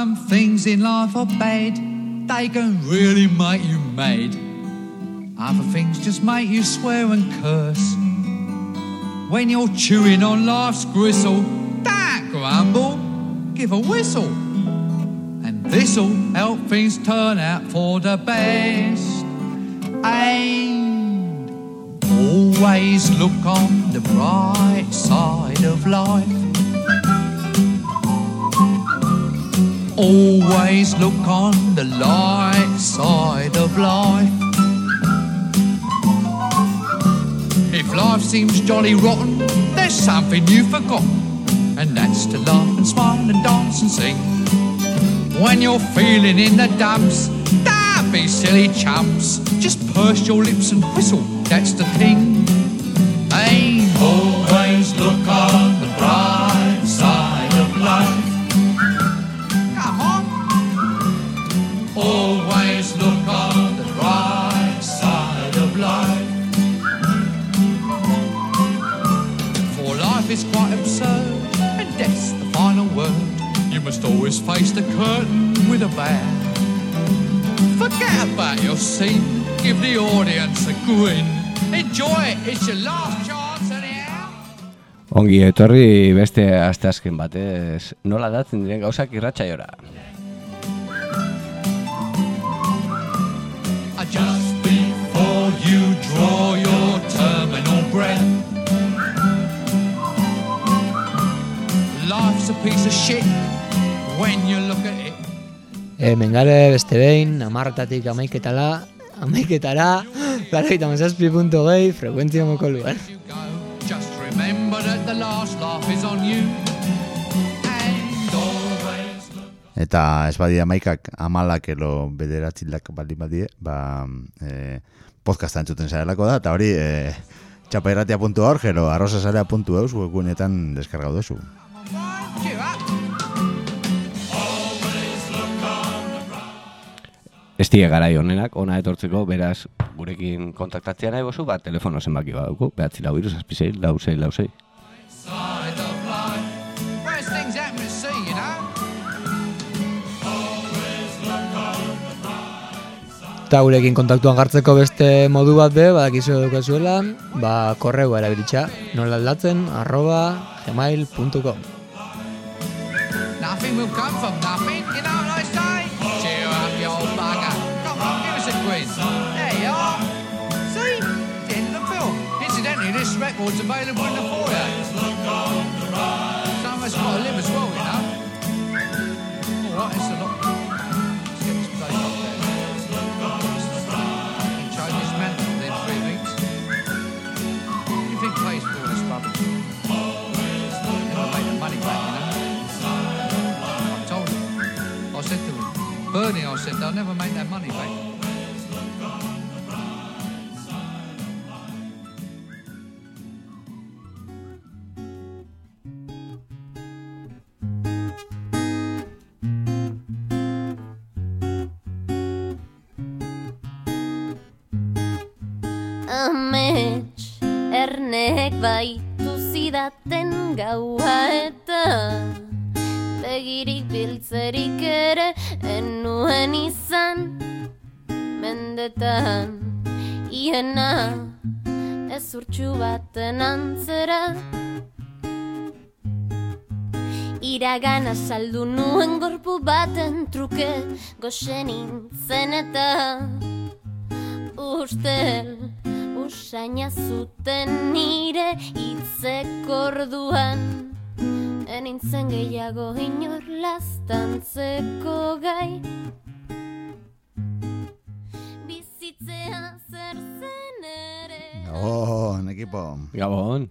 Some things in life are bad, they can really make you mad. Other things just make you swear and curse. When you're chewing on life's gristle, don't grumble, give a whistle. And this'll help things turn out for the best. And always look on the bright side of life. Always look on the light side of life. If life seems jolly rotten, there's something you've forgotten, and that's to laugh and smile and dance and sing. When you're feeling in the dumps, don't be silly chumps. Just purse your lips and whistle, that's the thing. Hey, always look on the bright side of life. Come on. Always look on the bright side of life. For life is quite absurd, and death's the final word. You must always face the curtain with a bow. Forget about your scene, give the audience a grin. Enjoy it, it's your last chance anyhow. Ongi etorri beste asteazken batez, nola datzen diren gauzak irratsaiora. Just before you draw your terminal breath, life's a piece of shit when you look at it. Mengare beste behin, 10:00 amaiketara, 97.2 frekuentzia mokoluan. Just remember that the last laugh is on you. And always look. Eta ez badia maikak amalak elo bederatzilak baldin badie, podcasta entzuten zarelako da, eta hori txapairratia.org ero arrozasarea.eus webgunetan deskargau duzu. Estie garai honenak, ona etortzeko, beraz, gurekin kontaktatzea nahi bozu, telefono zenbaki badugu, 943-666-666. Side of life, where's things happen to see, you know? Always look on the bright side. Eta gurekin kontaktuan hartzeko beste modu bat be, badakizu edukazuela, korreua erabilitza, nolaldatzen @gmail.com. Nothing will come from nothing, you know what I say? Cheer up, you old bugger. Come on, give us a quiz. There you are. See? The end of the film. Incidentally, this record's available in the foyer. Some of us got to live as well, you know. All right, it's a lot. Let's get this place up there. You change this man within 3 weeks. What do you think pays for all this rubbish? Never make the money back, you know. I said to Bernie, they'll never make that money back. Amets, ernek baitu zidaten gaua eta begirik biltzerik ere enuen izan mendetan iena ezurtxu baten antzera iragana saldu nuen gorpu baten truke goxen nintzen eta ustel usaina zuten nire hitzek orduan enintzen gehiago inor laztantzeko gai bizitzea zer zen ere Gabon, ekipo. Gabon.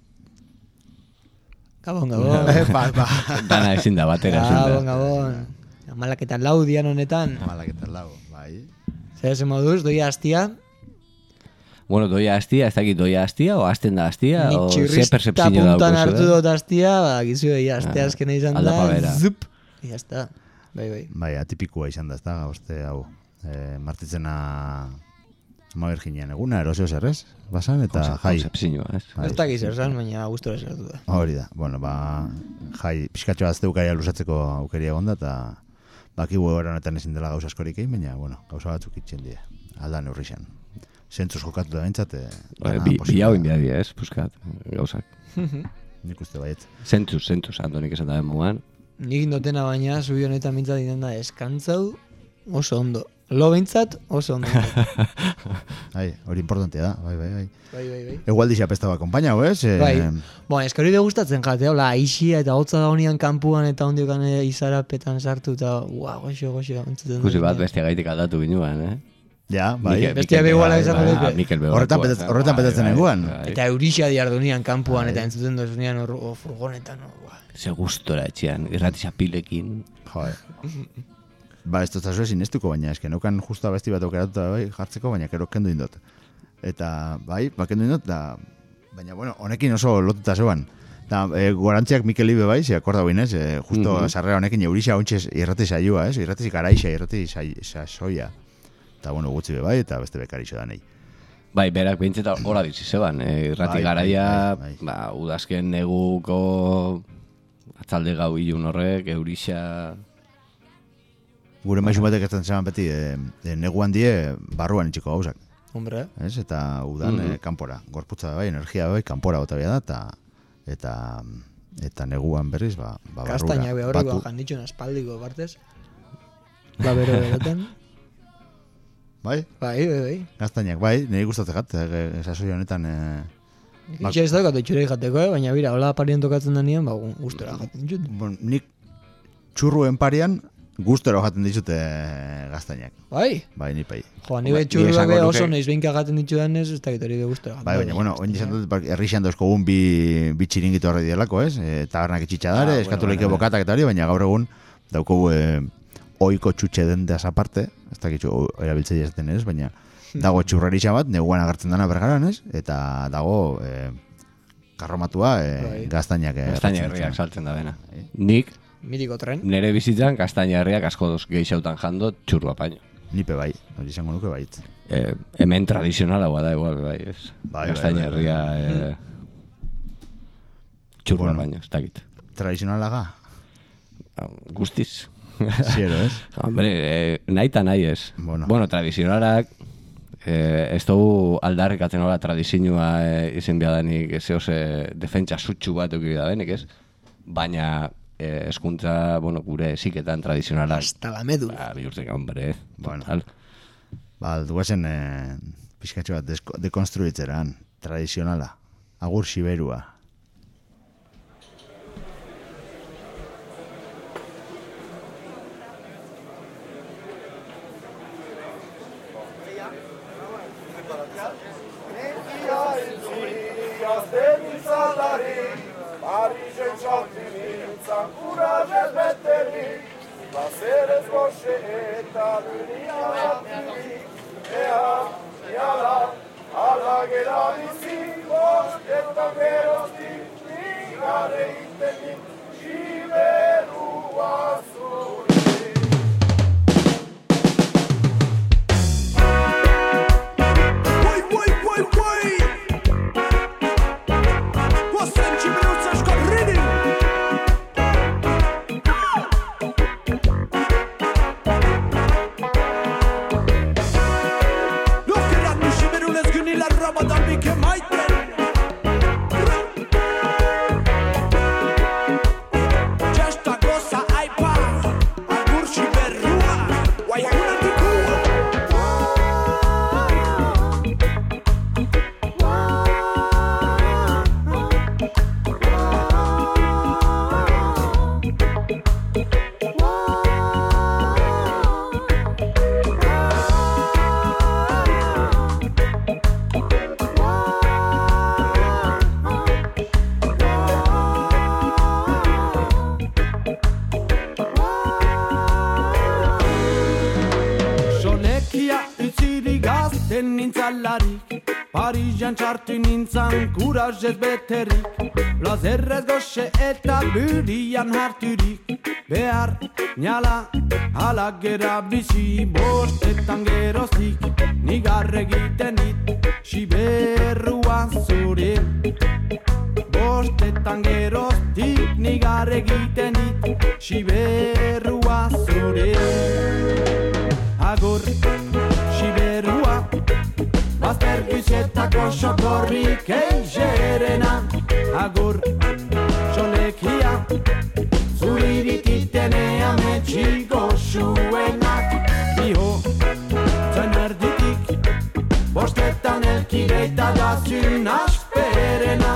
Gabon. Dana ezin da batera. Gabon. Amalaketan lau dian honetan. Amalaketan lau, bai. Zer moduz, doia hastia? Bueno, doia hastia, ez dakit doia hastia, o hasten da hastia, o ze percepzio dauko. Ni puntan hartu dut hastia, gizu doia hastia azkena izan da, zup, ya está. Bai. Bai, atipikua izan da, ez da, oste hau. Martitzena Ama Virginian eguna, erosio zerrez, basan, eta jai. Ez dakiz erzan, baina gustora zeratu da. Hori da, bueno, jai, pixkatxo azteukaia luzatzeko aukeria egonda, eta Bakigu honetan ezin dela gauza askorik egin, baina, bueno, gauza batzuk itxen die. Alda neurrixan. Zentzuz jokatu da bentsat. Bi hau inbiadi ez, puskat, gauzak. Nik uste baiet. Zentzuz, Antonik esan da moan. Nik indotena baina, zubi honetan bintzat ditzen da eskantzau oso ondo. Lo bintzat oso ondo. Hori importantea da, bai. Bai. Egualdi xapesta ba konpainau, ez? Bai. Bueno, eska hori gustatzen jate, hola, aixia eta hotza da honian kanpuan eta ondiokan izarapetan sartu eta goxo. Kusi bat bestia gaitik aldatu binuan, Ja, bai. Bestia beguala izango dute. Mikel Horretan petatzen eguan. Eta eurixa diardunian kanpuan eta entzuten duzunian furgonetan. Ze gustora etxean, irratizapilekin. Joder. Ba, ez dut sinestuko, baina eske neukan justa besti bat aukeratuta bai, jartzeko, baina kero kendu indot. Eta, bai, kendu indot, baina, bueno, honekin oso lotuta zoan. Eta, gorantziak Mikel Ibe bai, ze akorda guinez, justo sarrera honekin eurixa ontxez irrati saioa, irrati garaixa, irrati saioa. Eta, bueno, gutxi be bai, eta beste bekarixo da nahi. Bai, berak behintzeta hola ditzi zeban. Irrati garaia, udazken neguko atzalde gau ilun horrek, eurixa... Gure maizu batek ez zeban beti, neguan die barruan itxiko gauzak. Hombre. Ez? Eta udan kanpora. Gorputza bai, energia bai, kanpora bota bia da, eta neguan berriz, barrura. Kastainak behar hori janditxun aspaldiko partez. Bero beroten. Bai? Bai. Gaztainak, bai, niri gustatzen gat, esasoi honetan... Itxe ez daukatu itxurei jateko, baina bira, hola parien tokatzen denean, gustora jaten ditut. Bon, nik txurruen parian gustora jaten ditute gaztainak. Bai? Bai, ni pai. Jo, ni bai txurruak oso noiz behinka jaten ditudan ez, ez dakit hori gustora jaten. Bai, baina, bueno, oin izan dut, errixan dozkogun bi txiringitu horre dielako, ez? Tabernak itxitxadare, eskatuleike bokatak eta hori, baina gaur egun daukogu oiko txutxe dendaz aparte, ez dakitxu erabiltzea jaten ez, baina dago txurreritxa bat, neguan agertzen dana bergaran, ez? Eta dago karromatua gaztainak. Gaztaina herriak saltzen da bena. Nik, mitiko tren. Nere bizitzan gaztaina herriak asko doz geixautan jando txurrua paino. Nipe bai, hori izango nuke bait. Hemen tradizionala da igual, bai, ez? Gaztaina herria txurrua paino, ez dakit. Tradizionalaga? Guztiz. Ziero, ez? Hombre, nahi eta nahi ez. Bueno, tradizionalak ez dugu aldarrikatzen hola tradizioa izen biadanik zehoz defentsa sutsu bat euki bidabenik, ez? Baina eskuntza, gure ziketan tradizionalak. Hasta la medula. Bihurtzen, hombre. Duazen pixkatxo bat dekonstruitzeran, tradizionala. Agur siberua. Parisan txartu nintzan kurazez beterik, plazerrez goxe eta burian harturik. Behar, niala, halagera bizi, bostetan geroztik, nigarre egiten dit, siberrua zure. Bostetan geroztik, nigarre egiten dit, siberrua zure. bizitzetako sokorrik eixerena. Agur, solekia, zurirititenea metxiko zuenak. Biho, zen erditik, bostetan elkireita da zun asperena.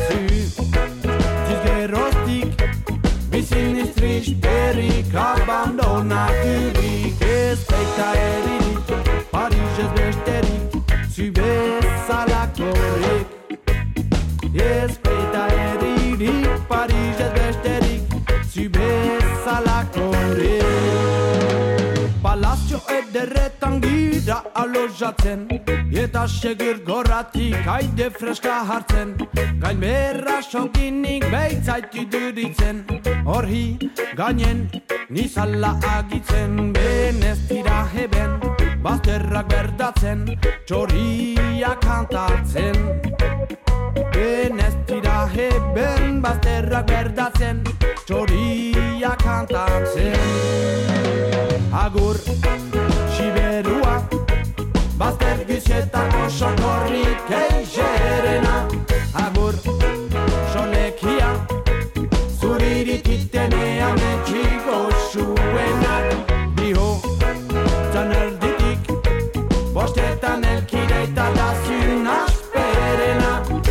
Zizgeroztik, biziniz tristerik, abandonaturik, ez baita eririk, Parisez besterik, zu bezalakorik. Ez baita eririk, Parisez besterik, zu bezalakorik. Palazzo ederretan gira alojatzen, eta segur gorratik haide freska hartzen. Gainberra sokinik behitzaitu duritzen, horri gainen nizala agitzen. Benez tira heben, bazterrak berdatzen, txoria kantatzen. Benez tira heben, bazterrak berdatzen, txoria kantatzen. Agur, siberua, bazter gizetako sokorrik eixerena. Agur, solekia, zurirititenea metxiko zuenak. Biho, zan erditik, bostetan elkireita da zun asperena.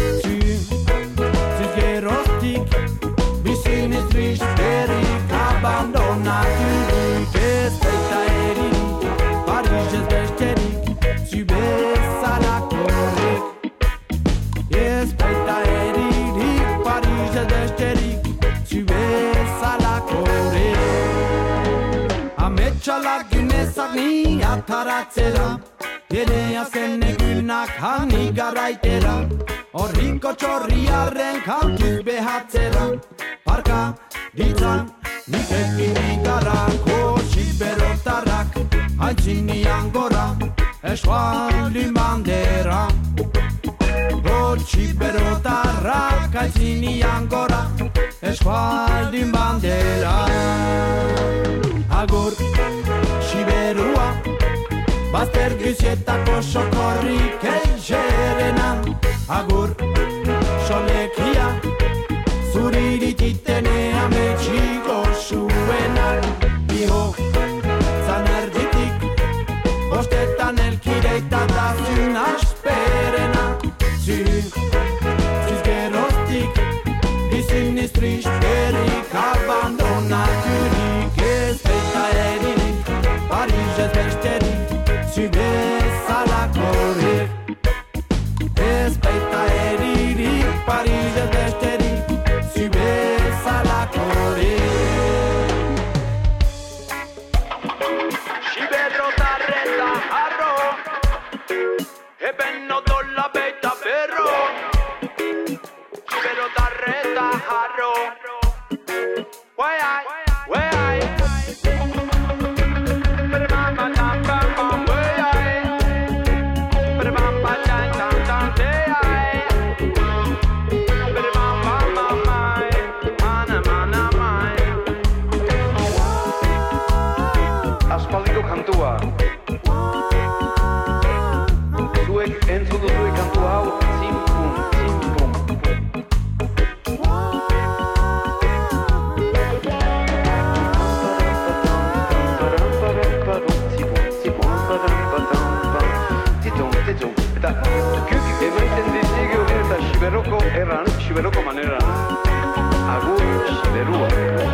Zizgeroztik, biziniz tristerik, abandonaturik, ez baita eririk, Parisez besterik, zu bezalakorik. Ez baita eririk, Parisez besterik, zu bezalakorik. Ametxalak ginezak ni ataratzera, Genea zen egunak hani garaitera, horriko txorriarren kantuz behatzera. Parka ditzan, nik ekin igarako siberotarrak, haintzinian gora, eskualdin bandera. Siberotarrak, haintzinian gora, eskualdin bandera. Agur, siberua, bazter gizetako sokorrik eixerena. Agur, solekia, zurirititenea metxiko zuenak. Biho, zan erditik, bostetan elkireita da zun asperena. Zizgeroztik, biziniz tristerik, abandonaturik, ez baita eririk, Parisez besterik, zu bezalakorik. Ez baita eririk, Parisez besterik, zu bezalakorik. Siberotarreta harro, eben odola beita berro. Siberotarreta harro, way I. Aspaldiko kantua. Zuek entzun duzue kantu hau, zimpum, zimpum. Eta guk emaiten dizigu eta siberoko erran, siberoko maneran. Agur siberua.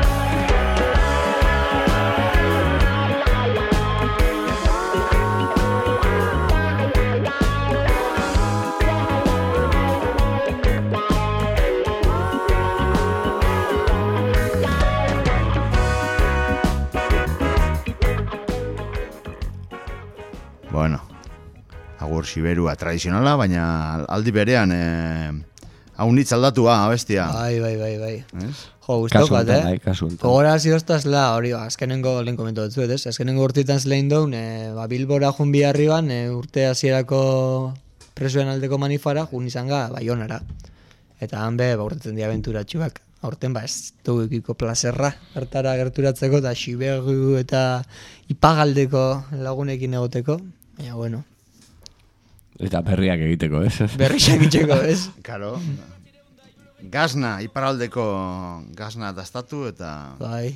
Bueno, agur siberua tradizionala, baina aldi berean hau nitz aldatua, abestia. Bai. Ez? Jo, guztok bat, Kasu enten. Gogora zioztazla, hori, azkenengo lehen komentu dut, ez? Azkenengo urtitan zelein doun, Bilbora jun biharriban, urte hasierako presoen aldeko manifara, jun izan ga, Baionara. Eta han be, urtetzen di abenturatxuak. Horten, ez dugiko plazerra hartara gerturatzeko, eta Xibegu eta Ipagaldeko lagunekin egoteko. Baina, bueno. Eta berriak egiteko, ez? Berriak itxeko, ez? Karo. Gazna, iparraldeko gazna dastatu eta... Bai.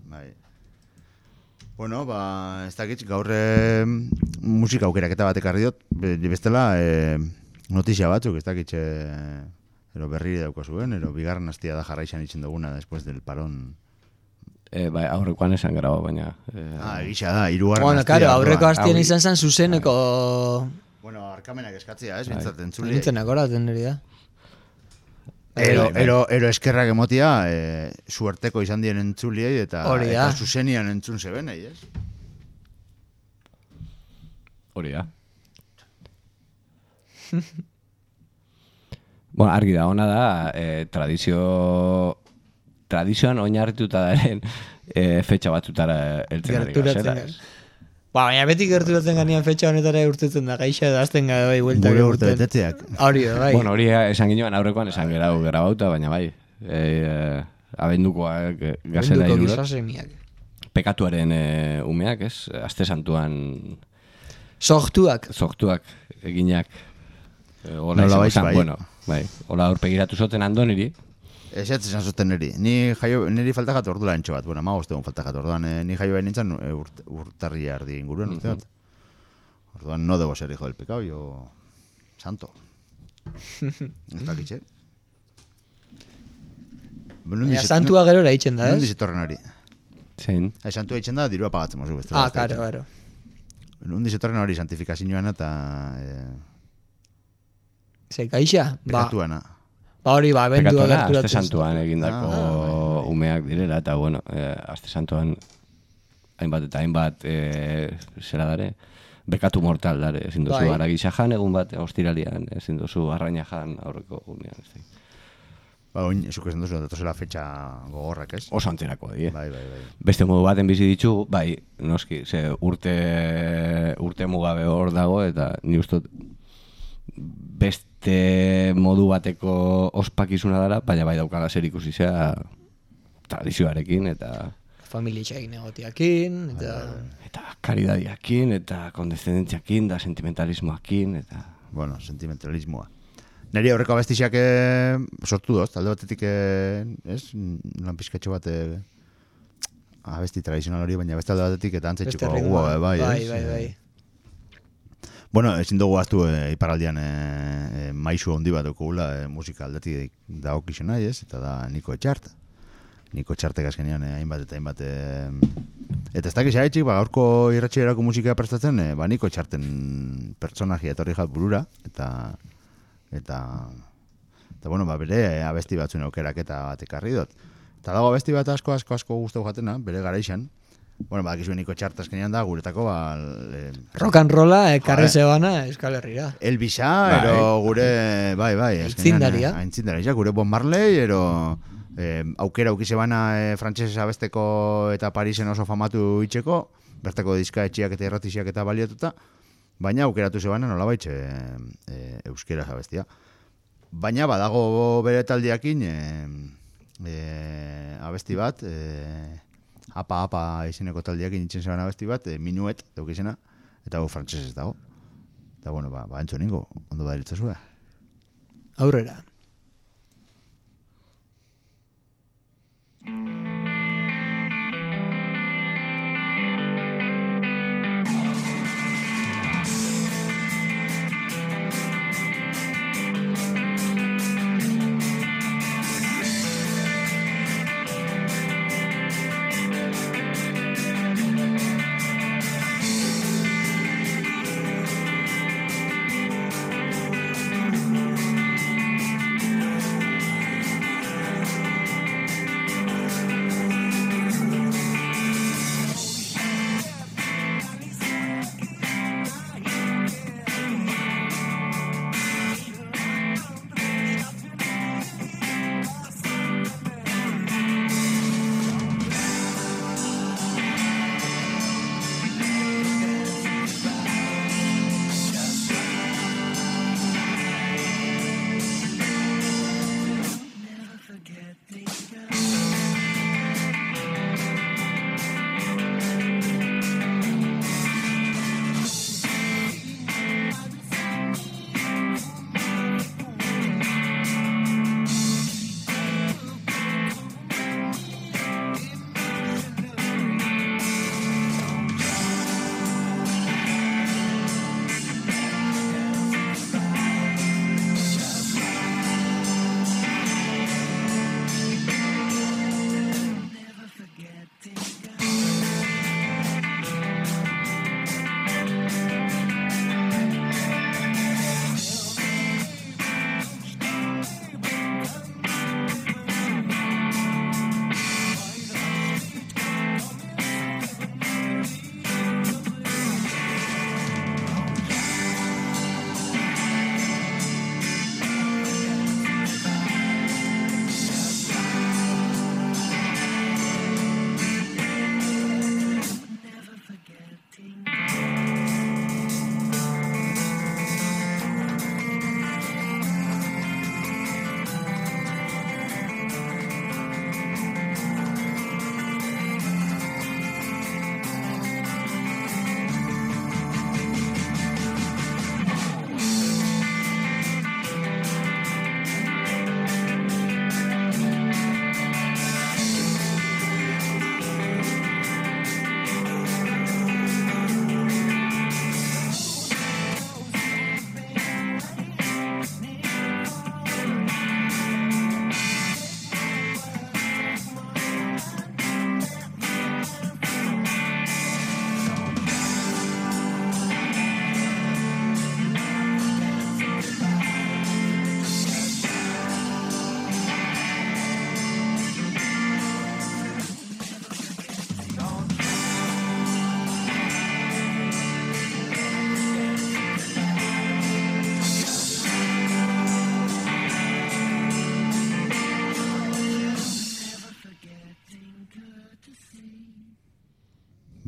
Bueno, ez dakit, gaur musika aukeraketa batek arri dut, bestela notizia batzuk, ez dakit, ero berri dauko zuen, ero bigarren hastia da jarraixan itzen duguna después del parón. Bai, aurrekoan esan graba, baina... Egisa da, hirugarren bueno, hastia. Bueno, aurreko hastien izan zen zuzeneko... Bueno, arkamenak eskatzia, ez, bintzat entzuli. Bintzenak horaten niri da. Ero eskerrak emotia, suerteko izan dien entzuliei eta zuzenian entzun zebenei, ez? Hori da. Bueno, argi da, ona da, tradizioan oinarrituta daren fetxa batzutara eltzen ari gazela. Baina beti gerturatzen ganean fetxa honetara urtetzen da, gaixa da azten gara bai bueltak. Gure urte betetzeak. Hori da, bai. Bueno, hori esan ginoan aurrekoan esan grabauta, baina bai. Abendukoak gazela irudot. Abenduko gizasemiak. Pekatuaren umeak, ez? Aste santuan... Sortuak eginak. Nola baiz, bai. Bueno, bai. Ola aurpegiratu zoten ando niri. Ez esan zuten niri. Niri falta gatu ordula entxo bat. Bueno, magostegun falta gatu orduan. Ni jaio behin nintzen urtarri ardi inguruen urte bat. Orduan no debo ser hijo del pecado, yo... Santo. Ez dakitxe. Santua gero eraitxen da, ez? Nundi zetorren hori. Zein? Santua eitzen da, dirua pagatzen mozu. Karo. Nundi zetorren hori santifikazioan eta... Zekaixa? Pekatuana. Hori, bendua gerturatzen. Aste santuan egindako umeak direla, eta bueno, aste santuan hainbat zera dare, bekatu mortal dare, ezin duzu aragisa jan, egun bat ostiralian, ezin duzu arraina jan aurreko umean. Oin, esuk esan duzu, datozela fetxa gogorrak, ez? Oso antzerako, Bai. Beste modu baten bizi ditu, bai, noski, ze urte mugabe hor dago, eta ni ustot beste modu bateko ospakizuna dara, baina bai daukala zer ikusi zea tradizioarekin, eta... Familietxeakin egotiakin, eta karidadiakin, eta kondescendentziakin, da sentimentalismoakin, eta... Bueno, sentimentalismoa. Neri aurreko abestixiak sortu doz, talde batetik, ez? Lan pizkatxo bat abesti tradizional hori, baina beste alde batetik eta antzetxuko gua, bai, ez? Bai. Bueno, ezin dugu aztu iparaldian maizu handi bat okugula musika aldetik dagokizu nahi, ez? Eta da Niko Etxart. Niko Etxartek azkenean hainbat. Eta ez dakiz haitxik, gaurko irratxerako musika prestatzen, Niko Etxarten pertsonajia etorri jat burura, eta bueno, bere abesti batzuen aukeraketa bat ekarri dut. Eta dago abesti bat asko guztau jatena, bere garaixan. Bueno, bakizuen Niko Etxart azkenean da, guretako, rock and rolla, karre zebana, Euskal Herrira. Elbisa, ero gure, bai. Aintzindaria. Aintzindaria, gure Bob Marley, ero aukera aukizebana frantxesez abesteko eta Parisen oso famatu itxeko, bertako diska etxiak eta irratiziak eta baliatuta, baina aukeratu zebana nolabait euskera abestia. Baina badago bere taldiakin abesti bat, apa izeneko taldiakin itzen zeban abesti bat, Minuet daukizena, eta frantsesez dago. Eta bueno, entzo ningo, ondo badiritza zua. Aurrera.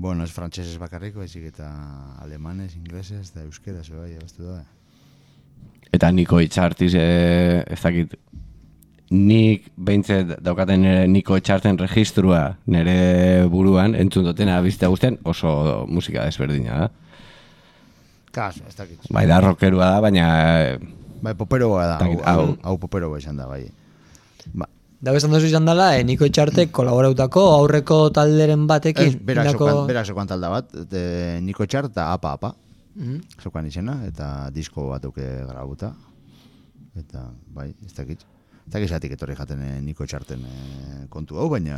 Bueno, ez frantxeses bakarrik, baizik eta alemanes, ingleses, da euskeraz, bai, abestu da. Eta Niko Itxartiz, ez dakit, nik behintzet daukaten Niko Itxarten registrua nire buruan, entzun dutena biztea guztien, oso musika desberdina da. Kaso, ez dakit. Bai, da rockerua da, baina... Bai, poperoa da, hau poperoa izan da, bai. Ba. Dago esan duzu izan dela, Niko Itxartek kolaborautako aurreko talderen batekin. Berak sokan talda bat, Niko Itxart eta Apa. Sokan izena, eta disko bat duke grabuta. Eta, bai, ez dakit. Ez dakit zatik etorri jaten Niko Itxarten kontu hau, baina...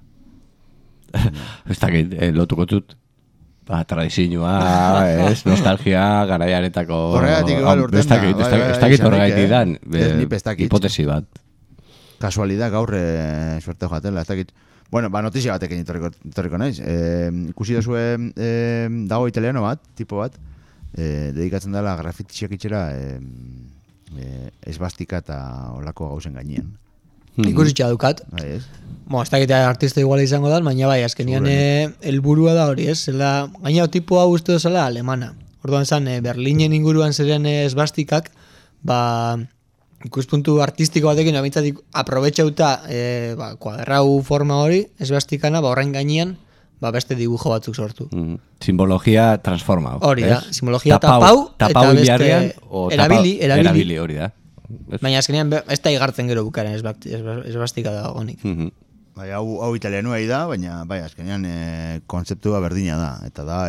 Ez dakit, lotuko tut. Tradizioa, nostalgia, garaiaretako... Horregatik igual urten da. Ez dakit horregatik dan, hipotesi bat. Kasualidad gaur suerte jatela, ez dakit. Bueno, notizia batekin etorriko naiz. Ikusi duzue dago italiano bat, tipo bat, dedikatzen dela grafitixak itxera esbastika eta olako gauzen gainean. Ikusitxa dukat. Bai, ez? Ez dakit artista iguala izango da, baina bai, azkenian helburua da hori, ez? Gaina tipo hau uste dozala alemana. Orduan zan, Berlinen inguruan ziren esbastikak, ikuspuntu artistiko batekin abintzatik aprobetxauta kuadrau forma hori, esbastikana, horren gainean, beste dibujo batzuk sortu. Simbologia transforma. Hori da, simbologia tapau, eta beste erabili hori da. Baina azkenean ez da igartzen gero bukaren esbastika da honik. Bai, hau italianoa da, baina bai, azkenean kontzeptua berdina da, eta da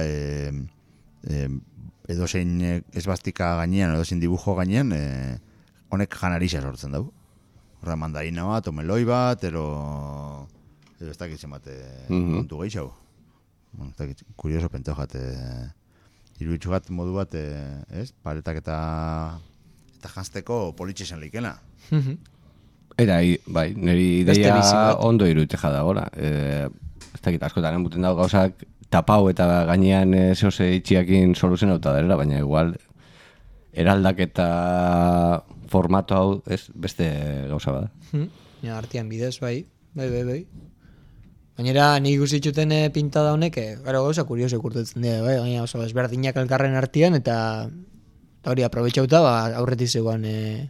edozein esbastika gainean, edozein dibujo gainean, honek janarisa sortzen dugu. Horra mandarina bat, omeloi bat, ero ez dakit zenbat kontu gehiago. Bueno, ez dakit, kurioso penteo jat, iruditzu bat modu bat, paretak eta janzteko politxesan likena. Eta, bai, niri ideia ondo irudite jada gora. Ez dakit, askotan embuten dago gauzak tapau eta gainean zehose itxiakin soluzionauta dela, baina igual eraldaketa formato hau beste gauza bada. Ja, artean bidez, bai. Gainera, nik ikusitzuten pintada honek, gauza kurioso ikurtetzen dira, bai, gaina oso ezberdinak elkarren artean, eta hori aprobetxauta, aurretik zegoen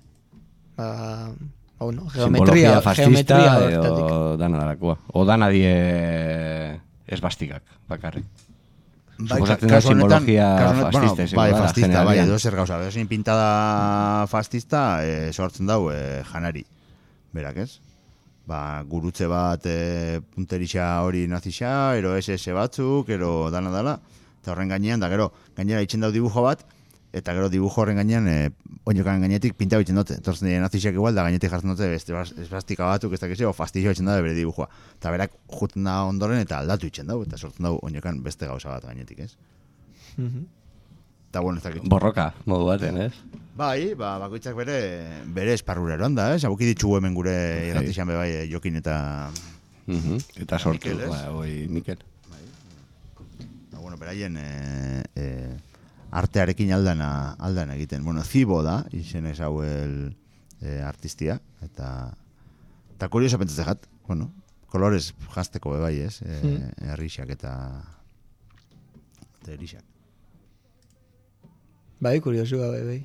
simbologia fascista edo dana darakoa. O dana die esbastikak, bakarrik. Suposatzen da simbologia fascista. Bai, fascista, bai, edo zer gauza. Edo pintada fascista sortzen dau janari. Berak, ez? Gurutze bat punterixa hori nazixa, ero SS batzuk, ero dana. Eta horren gainean, da gero, gainera itxen dau dibujo bat, eta gero dibujo horren gainean, oinokan gainetik pinta bitzen dute. Entonces, nazixiak igual, da gainetik jartzen dute, esbastika batzuk, ez dakize, o fastizio itzen da bere dibujoa. Eta berak juten da ondoren, eta aldatu itzen dau, eta sortzen dau oinokan beste gauza bat gainetik, ez? Eta, bueno, ez dakit. Borroka, modu baten, ez? Bai, bakoitzak bere esparrura eroan da, ez? Abuki ditxugu hemen gure irratixan bai Jokin eta... Eta sortu, Mikel. Bueno, beraien... artearekin aldana egiten. Bueno, Zibo da, izen ez hau artistia, eta kurioso pentsatzen jat, bueno, kolorez jazteko bai, ez? Errixak eta erixak. Bai, kuriosua, bai.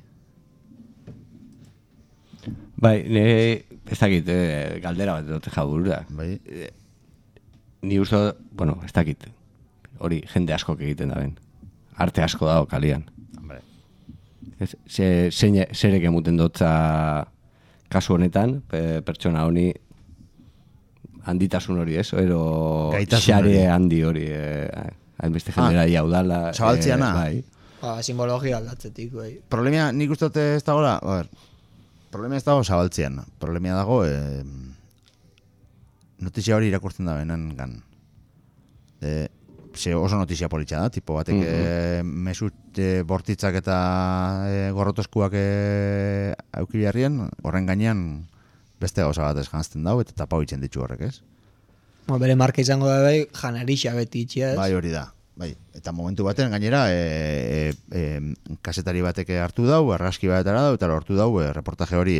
Bai, ez dakit, galdera bat dute jaburura. Bai. Ni uste, bueno, ez dakit, hori jende askok egiten da ben. Arte asko dago kalian. Zerek emuten dutza kasu honetan, pertsona honi handitasun hori, ez? Ero xare handi hori, hainbeste jendera iaudala. Zabaltziana. Bai. Simbologia aldatzetik, bai. Problemia, nik uste dute ez dagoela, problemia ez dago zabaltzian. Problemia dago, notizia hori irakurtzen da benan gan. Oso notizia politxa da, tipo batek mesut bortitzak eta gorrotoskuak aukibiarrien, horren gainean beste gauza bat ez janzten dau, eta tapau itzen ditzu horrek, ez? Bere marka izango da bai, janarixa beti itxia, ez? Bai, hori da. Bai. Eta momentu baten gainera kasetari batek hartu dau, argazki batera dau, eta lortu dau reportaje hori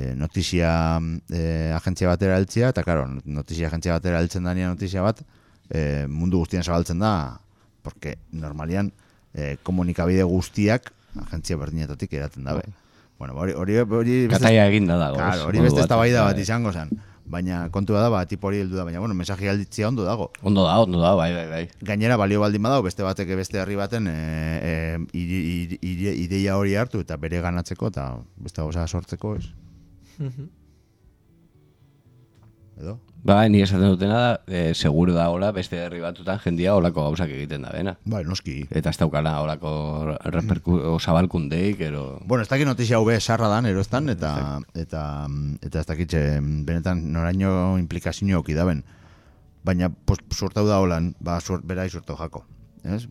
notizia agentzia batera heltzea, eta karo, notizia agentzia batera heltzen dania notizia bat, mundu guztian zabaltzen da, porque normalian komunikabide guztiak agentzia berdinetatik eraten dabe. Bueno, hori Kataia eginda dago. Claro, hori beste eztabaida bat izango zen. Baina kontua da, tipo hori heldu da, baina bueno, mensaje alditzea ondo dago. Ondo da, bai. Gainera balio baldin badago, beste batek beste herri baten ideia hori hartu eta bere ganatzeko eta beste gauza sortzeko, ez? Edo? Bai, ni esaten dutena da, seguro da hola, beste herri batutan jendia holako gauzak egiten da bena. Bai, noski. Eta ez daukala holako zabalkundeik, ero... Bueno, ez dakit notizia hau sarra dan, erostan, eta ez dakit benetan noraino implikazio oki daben. Baina, sortau da holan, berai sortau jako. Ez?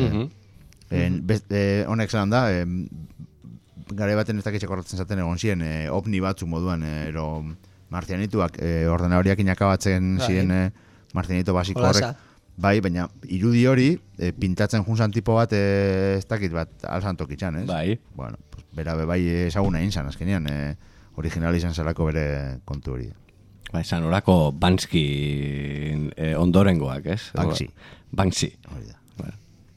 Honek zelan da, gare baten ez dakitxe korratzen zaten egon ziren, ovni batzu moduan, ero... Martianituak ordenadoriak inakabatzen ziren Martianito basiko horrek. Bai, baina irudi hori pintatzen junzan tipo bat ez dakit bat alzantokitzan, ez? Bai. Bueno, pues, bera bai ezaguna inzan, azkenean original izan zelako bere kontu hori. Ba, esan horako Banksy ondorengoak, ez? Banksy. Hori da. Bueno.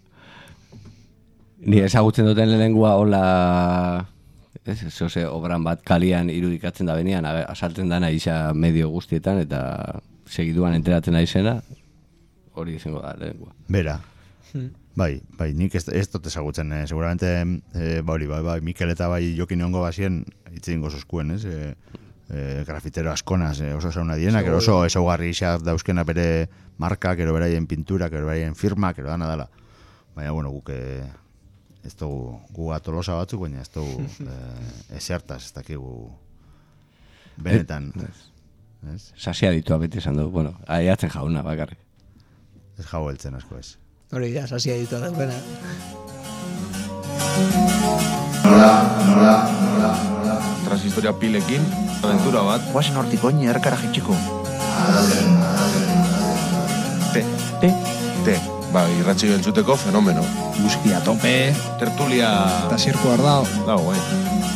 Ni ezagutzen duten lehenengoa hola... Ez, obran bat kalian irudikatzen da benian, asaltzen dana isa medio guztietan, eta segiduan enteratzen naizena, hori izango da lehenkoa. Bera. Bai, nik ez dut ezagutzen, seguramente, bai, Mikel eta bai Jokin egongo bazien, itzin gozoskuen, ez? Grafitero askonaz, oso zauna dienak, oso ezaugarri isa dauzkena bere markak, ero beraien pinturak, ero beraien firmak, ero dana dala. Baina, bueno, guk... Ez dugu atolosa batzuk, baina ez dugu ezertaz, ez dakigu benetan. Sasia ditua beti esan dugu, bueno, aiatzen jauna, bakarrik. Ez jau heltzen asko ez. Hori da, sasia ditua daukena. Nola. Transhistoria pilekin, aventura bat. Guazen hortik oini erkara jitxiko. Te. Ba, irratxi entzuteko fenomeno. Muskia tope. Tertulia... Eta zirku ardao. Dago, bai.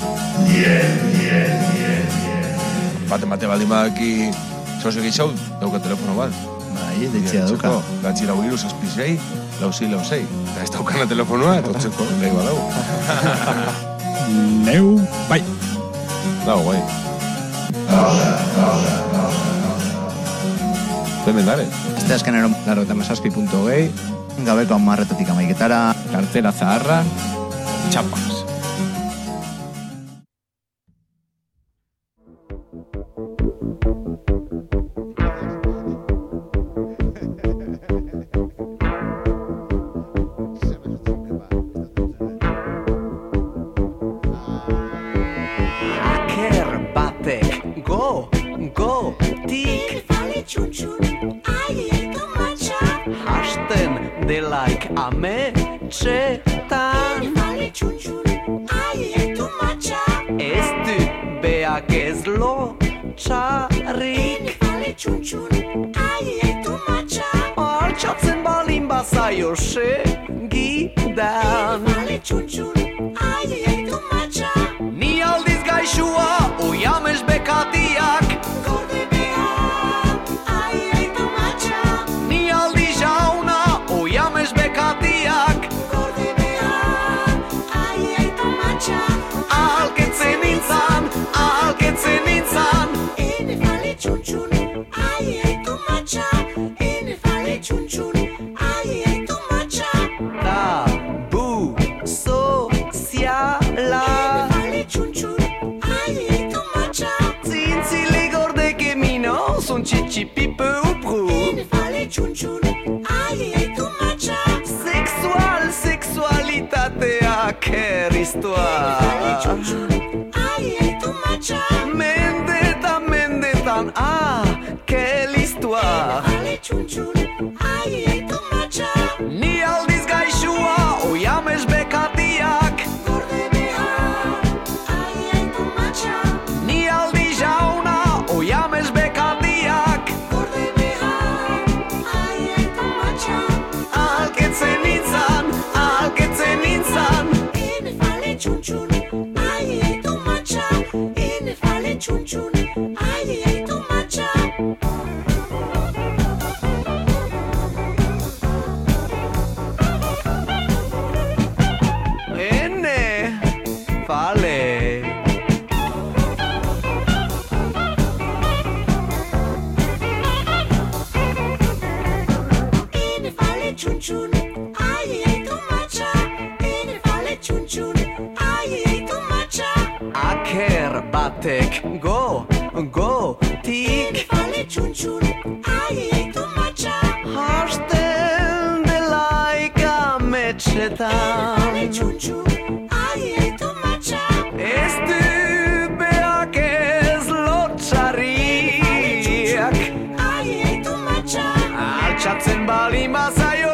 Bate baldin badaki... Zauzek izau, dauka telefono bat. Bai, deitzea dauka. Gatzi lau iru, zazpizei, lausei. Eta ez daukana telefonoa, eta otzeko lehi badau. Neu, bai. Dago, bai. Zemendare. Este azkenero, laro eta masazpi.gei, gabeko amarretatik amaiketara, kartela zaharra, txapas. Aker batek, go, tik. Hasten delaik ametxetan ez du beak ez lotxarrik altxatzen balin bazaio segidan ni aldiz gaixua oiamez bekatiak Tabu soziala Zintzili gordeke mino Son txitxipipe upru Sexualitateak erriztua Mendetan, quelle histoire Ni aldiz gaixua, oiamez bekatiak Ni aldi jauna, oiamez bekatiak Alketzen nintzan Txuntxun, ai, tu matxa, batek gotik Fale txuntxun, ai, tomatxa hasten delaik ametxetan Fale txuntxun, ai, tomatxa Ez du beak ez lotxarriak Ai, tomatxa Altxatzen balin bazaio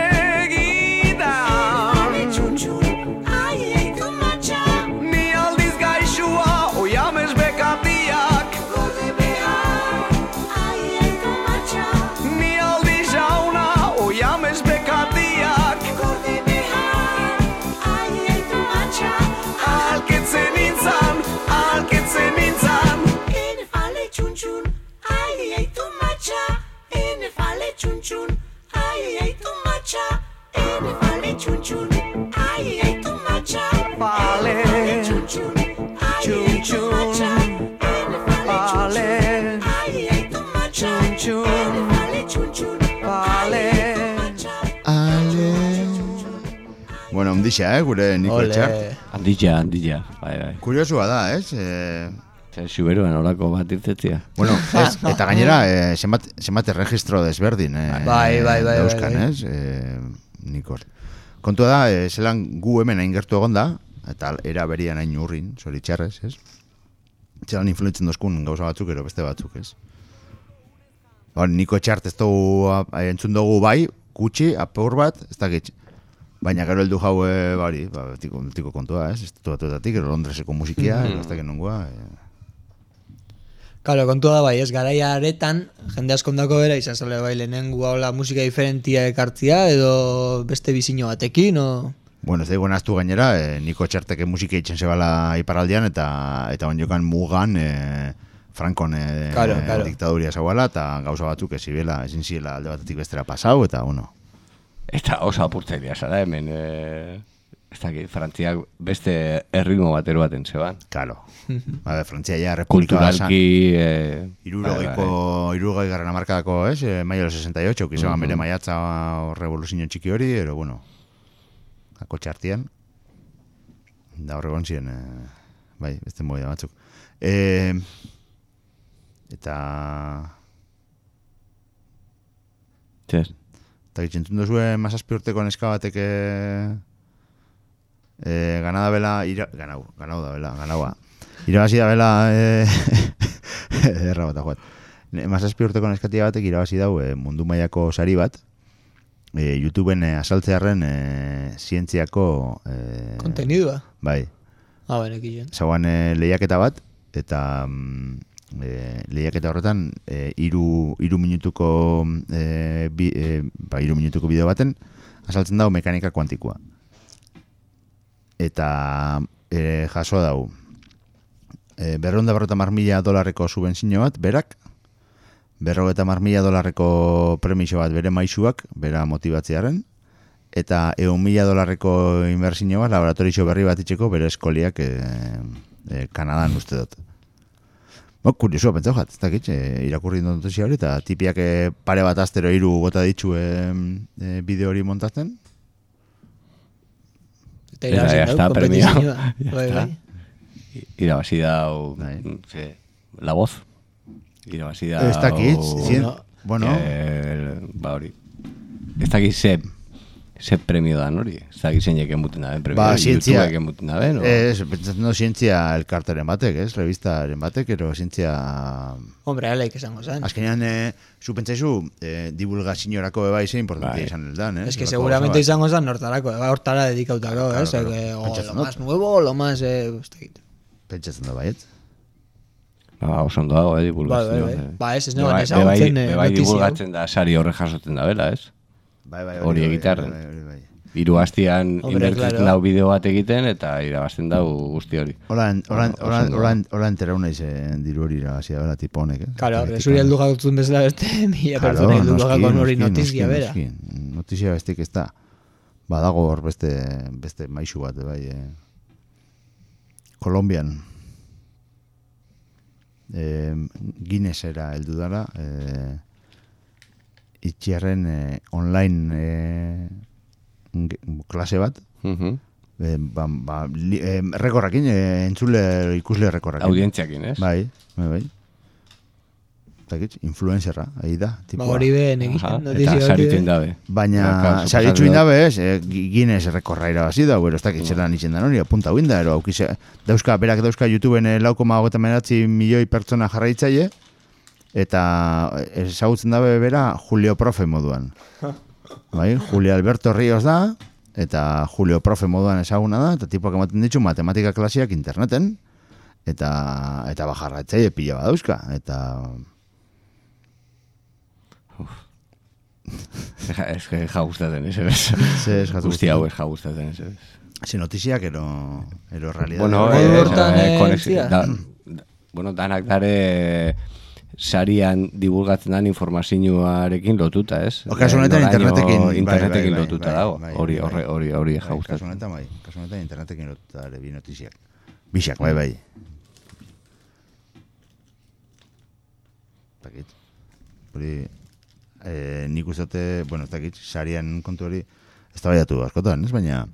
segidan Fale txuntxun, ai, tomatxa Ni aldiz gaixua oiamez bekatiak Gorde behar, ai, tomatxa Ni aldiz jauna oiamez bekatiak Gorde behar, ai, tomatxa Alketzen nintzan Ene fale txuntxun, ai, tomatxa Ene fale txuntxun, ai, tomatxa Ene fale txuntxun, ai, tomatxa Fale txuntxun, txuntxun Fale ai, tomatxa txuntxun Fale txuntxun, Fale Bueno, ondixa, gure Niko Etxart. Handilla, bai. Kuriosua da, ez? Xuberuan olako bat irtetzia. Bueno, ez, eta gainera, zenbat erregistro desberdin Bai. dauzkan, ez? Nikos. Kontua da, zelan gu hemen hain gertu egonda, eta era berian hain urrin, zoritxarrez, ez? Zelan influentzen dozkun gauza batzuk, ero beste batzuk, ez? Niko Etxart ez dugu entzun dugu bai, gutxi, apur bat, ez dakit. Baina gero heldu jau, tiko kontua, ez? Estatu batuetatik, Londreseko musikia, ez dakit nongoa. Claro, kontua da bai, ez garaia aretan, jende askondako bera, izan zale bai, lehenengo hola musika diferentia ekartzia, edo beste bizino batekin, o... Bueno, ez da naztu gainera, Niko Etxarteke musika itzen zebala iparraldean, eta onjokan mugan Frankon claro. diktaduria zauala, eta gauza batzuk ezin ziela alde batetik bestera pasau, eta bueno. Eta oso apurtzailea zara hemen, ez dakit, Frantziak beste erritmo batero baten zeban. Claro. Frantzia ja republika basan. Kulturalki... Irurogei garren amarkadako, ez? Maio 68, kizaban bere maiatza revoluzio txiki hori, ero bueno, ako txartian. Da horregon ziren, bai, beste moida batzuk. Eta... Zer? Eta gitzentun duzue mazazpi urteko neska batek ganau da bela. Irabazi da bela erra bat ajuat. Mazazpi urteko neskatia batek irabazi dau mundu mailako sari bat, YouTubeen asaltzearen zientziako kontenidua. Bai. Benekilen. Zauan lehiaketa bat, eta lehiaketa horretan iru minutuko bideo baten asaltzen dau mekanika kuantikoa. Eta jaso dau $250,000 subentzio bat, berak, $250,000 premio bat bere maisuak, bera motibatzearen, eta $100,000 inbertsio bat laboratorio berri bat itxeko bere eskoliak Kanadan uste dut. Kuriosua pentsau jat, ez dakit, irakurri notizia hori, eta tipiak pare bat astero 3 gota ditzu bideo hori montatzen. Eta irabazi dau, kompetizioa. Irabazi dau, La Voz. Irabazi dau... Ez dakit, bueno... Ba hori. Ez dakit ze premio dan hori. Ez dakit zein eken muten daben premio. Zientzia... YouTube eken muten daben, o... Pentsatzen du zientzia elkartaren batek, ez? Revistaren batek, ero zientzia... Hombre, alaik esango zen. Azkenean, zu pentsaizu, divulgaziorako eba izan importantia izan eldan, ez? Es que seguramente izango zen hortarako, hortara dedikautako, ez? Lo más nuevo, lo más... Pentsatzen da baiet. Oso ondo dago, divulgazio. Ez negoen ezagutzen notizia. Bai divulgatzen da, sari horre jasotzen da, bela, ez? Hori egitarren. 3 hastian inbertitzen dau bideo bat egiten, eta irabazten dau guzti hori. Hola entera una izen diru hori irabazia bela tipo honek, eh? Claro, zuri heldu gautzen bezala beste 1.000 pertsona heldu gautzen hori notizia bera. Notizia bestik ez da. Badago hor beste maisu bat, bai. Kolombian. Guinnessera heldu dara, itxiarren online klase bat, rekorrakin, entzule ikusle rekorrakin. Audientziakin, ez? Bai. Influencerra, ahi da. Hori behen egiten. Eta sarituen dabe. Baina, sarituen dabe, Guinness rekorra irabazi da, ez dakit zelan itzen da hori, apunta guinda, berak dauzka YouTubeen 4,89 milioi pertsona jarraitzaile, eta ezagutzen dabe bera Julio Profe moduan. Bai, Julio Alberto Ríos da, eta Julio Profe moduan ezaguna da, eta tipuak ematen ditu matematika klasiak interneten, eta bajarratzaile pila badauzka, eta... Ez que ja gustatzen, ez bez. Guzti hau ez ja gustatzen, ez bez. Si notiziak, ero realidad. Bueno, danak dare sarian divulgatzen dan informazioarekin lotuta, ez? Kasu honetan internetekin lotuta dago. Hori ja gustatzen. Kasu honetan internetekin lotuta dare bi notiziak. Bixak, bai. Takit. Hori... nik uste, ez dakit, sarian kontu hori ez da baiatu askotan, ez? Baina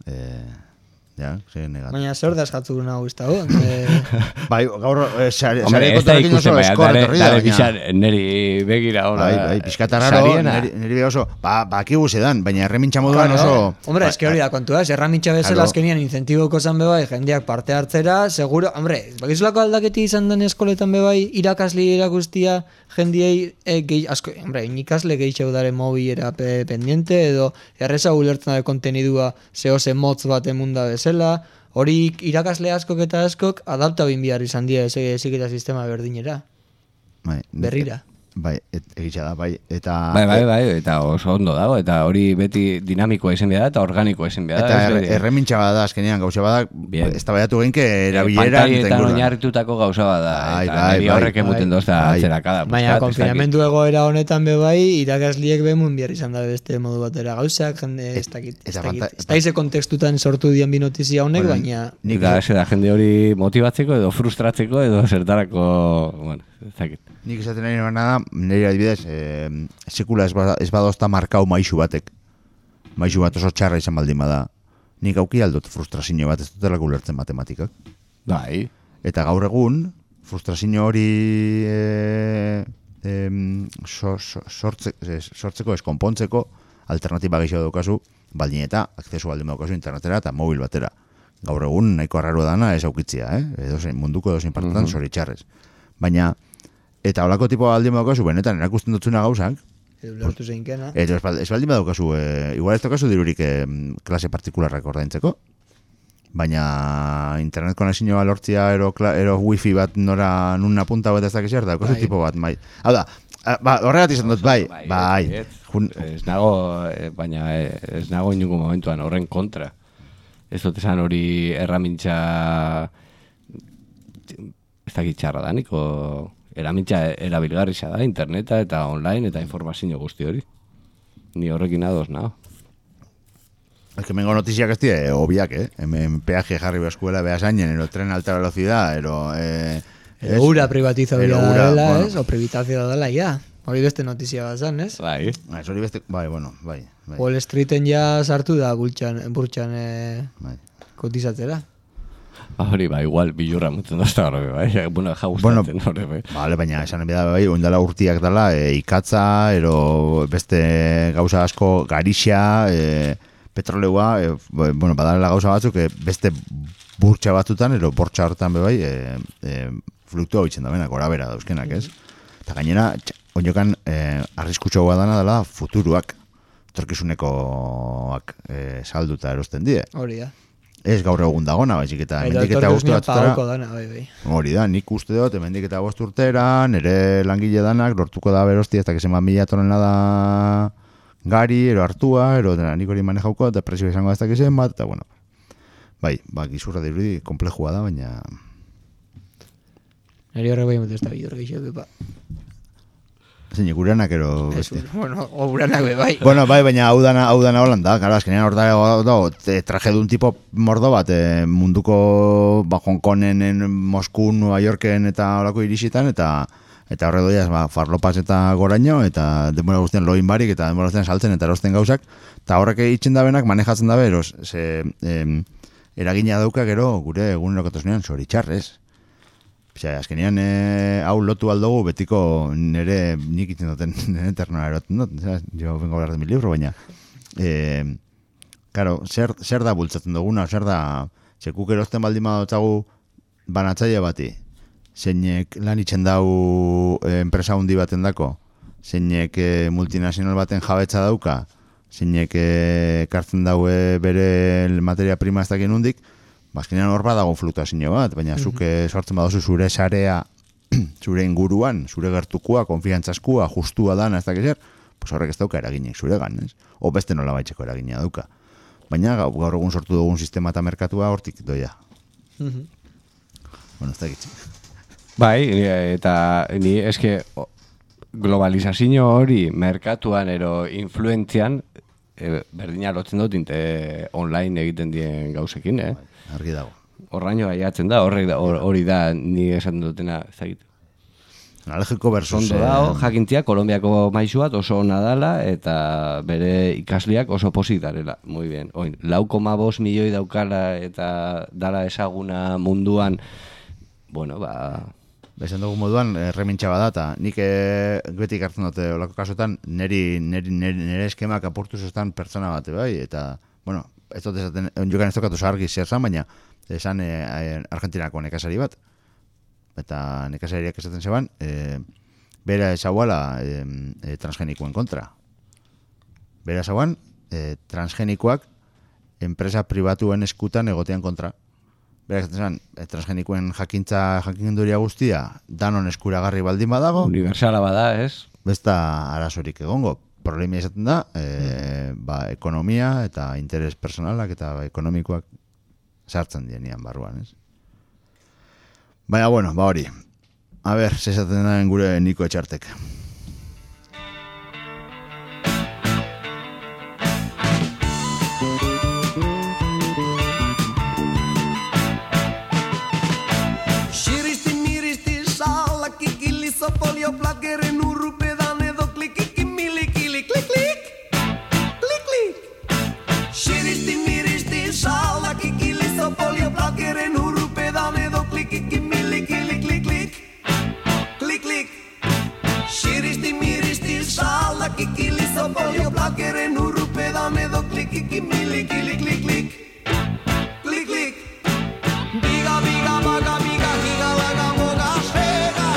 baina zer da eskatu nago ez dago? Bai, gaur sari kontuarekin oso eskorret horri da, baina neri begira hola. Bai, pizkatarraro, neri begira oso bakigu zedan, baina erremintxa moduan oso... Hombre, eski hori da kontua, erremintxa bezala azkenian incentiboko zan bebai, jendeak parte hartzera, seguro, hombre, bakizulako aldaketi izan den eskoletan bebai, irakasli erakustia, jendiei asko, hombre, inikasle gehiago dare mobilera pendiente, edo erreza ulertzen da kontenidua zehose motz bat emunda bezala, hori irakasle askok eta askok adaptabin bihar izan dira eziketa sistema berdinera. Berrira. Bai, egitza da, bai, eta... Bai, eta oso ondo dago, eta hori beti dinamikoa izan behar da, eta organikoa izan behar da. Eta erremintxa bada, azkenean gauza bada, ez da baiatu genke erabilera... Pantaietan oinarritutako gauza bada, eta niri horrek emuten dozta atzerakada. Baina, konfinamentu egoera honetan bebai, irakasliek bemun behar izan da beste modu batera gauzak, jende, ez dakit. Ez da ize kontekstutan sortu dian bi notizia honek, baina... Da, jende hori motibatzeko, edo frustratzeko, edo zertarako, bueno, ez dakit. Nik esaten nahi nada, nire adibidez, sekula ez badozta markau maisu batek. Maisu bat oso txarra izan baldin bada. Nik auki aldot frustrazio bat, ez dutelako ulertzen matematikak. Bai. Eta gaur egun, frustrazio hori sortzeko, eskonpontzeko, alternatiba gehiago daukazu, baldin eta akzesu baldin daukazu internetera eta mobil batera. Gaur egun nahiko arraro dana ez aukitzia, munduko edozein partetan zoritxarrez. Baina, eta holako tipo baldin badaukazu, benetan erakusten dutzuna gauzak. Lortu zeinkena. Ez baldin badaukazu, igual ez daukazu dirurik klase partikularrak ordaintzeko, baina internet konexioa lortzia ero wifi bat nora nun apunta bat ez dakizer, daukazu tipo bat, bai. Hau da, horregat izan dut, bai. Ez nago, baina ez nago inungo momentuan horren kontra. Ez dut esan hori erramintza ez dakit txarra da, niko eramintza erabilgarriza da, interneta eta online eta informazio guzti hori. Ni horrekin ados, nago. Ez que mengo notiziak ez dira, obiak, hemen peaje jarri eskuela behasainen, ero tren alta velocidad, ura privatizabilia dela, ez? O privatizazioa dela, ja. Hori beste notizia bat zan, ez? Bai. Hori beste, bai. Wall Streeten ja sartu da burtsan kotizatzera. Hori, igual bilurra mutzen dozta horre, bai. Bueno, gustatzen horre, bai. Vale, baina esan bida, bai, oindala urtiak dela, ikatza, ero beste gauza asko garixia, petroleua, bueno, badalela gauza batzuk, beste burtsa batzutan, ero bortsa hortan, bai, fluktua bitzen da benak, orabera dauzkenak, ez? Eta gainera, oinokan arriskutxoa dana dela futuruak, torkizunekoak salduta erosten die. Hori da. Ez gaur egun dagona, baizik eta hemendik eta 5 urtera. Hori da, nik uste dut, hemendik eta 5 urtera, nire langile danak, lortuko da berosti, ez da que 1.000 tonelada gari, ero hartua, ero nik hori manejauko, eta presio izango ez da que bat, eta bueno. Bai, gizurra dirudi, komplejua da, baina... Neri horrek bai ez da bidor gehiago, pepa. Zein, uranak ero beste. Bueno, uranak bai. Bueno, bai, baina hau dana Holanda. Karo, azkenean hor dago, traje dun tipo mordo bat, munduko Hong Kongen, Moskun, Nueva Yorken eta horako irixitan, eta horre doiaz, farlopaz eta goraino, eta denbora guztien loin barik, eta denbora guztien saltzen eta erosten gauzak, eta horrek itxen da benak, manejatzen da beros, eragina dauka gero gure egunerokotasunean zoritxarrez. Osea, azkenean hau lotu aldugu betiko nik itzen duten eternora eroten dut. Jo vengo a hablar de mi libro, baina claro, zer da bultzatzen duguna, zer da sekuk erosten baldin badotzagu banatzaile bati, zeinek lan itzen dau enpresa hundi baten dako, zeinek multinazional baten jabetza dauka, zeinek kartzen daue bere materia prima ez dakien hundik, bazkenean hor badago fluktuazio bat, baina zuke sortzen badozu zure sarea, zure inguruan, zure gertukua, konfiantzaskua, justua dana ez dakizer, pues horrek ez dauka eraginek zuregan, ez? O beste nola baitxeko eragina dauka. Baina gaur egun sortu dugun sistema eta merkatua hortik doia. Bueno, ez dakitxe. Bai, eta ni eske globalizazio hori merkatuan ero influentzian berdina lotzen dut online egiten dien gauzekin, Argi dago. Horraino aiatzen da, hori da ni esan dutena ezagite. Analogiko versus... Ondo dago, jakintia, Kolombiako maisu bat oso ona dala eta bere ikasleak oso pozik darela. Muy bien. 4,5 milioi daukala eta dala esaguna munduan, bueno, Esan dugu moduan, remintxa badata. Nik beti hartzen dute olako kasuetan, nire eskemak apurtuz estan pertsona bate, bai? Eta, bueno, ez dut esaten, jokan ez tokatu argi zer zan, baina esan Argentinako nekazari bat. Eta nekazariak esaten zeban, bera esaguala transgenikoen kontra. Bera esaguan, transgenikoak enpresa pribatuen eskutan egotean kontra. Bera esaten zeban, transgenikoen jakinduria guztia danon eskuragarri baldin badago. Universala bada, ez? Besta arazorik egongo. Problemi esaten da, ekonomia eta interes personalak eta ekonomikoak sartzen dienean barruan, ez? Baina, bueno, hori. A ber, zezaten da gure Niko Etxartek. Shiristi miristi shala kikili sopolio plakere nuru pedane do klikiki milikili klik klik klik klik. Shiristi miristi shala kikili sopolio plakere nuru pedane do klikiki Shiristi miristi shala kikili sopolio plakere nuru pedane do klikiki milikili klik klik klik klik. Biga biga baga biga higa laga moga shega.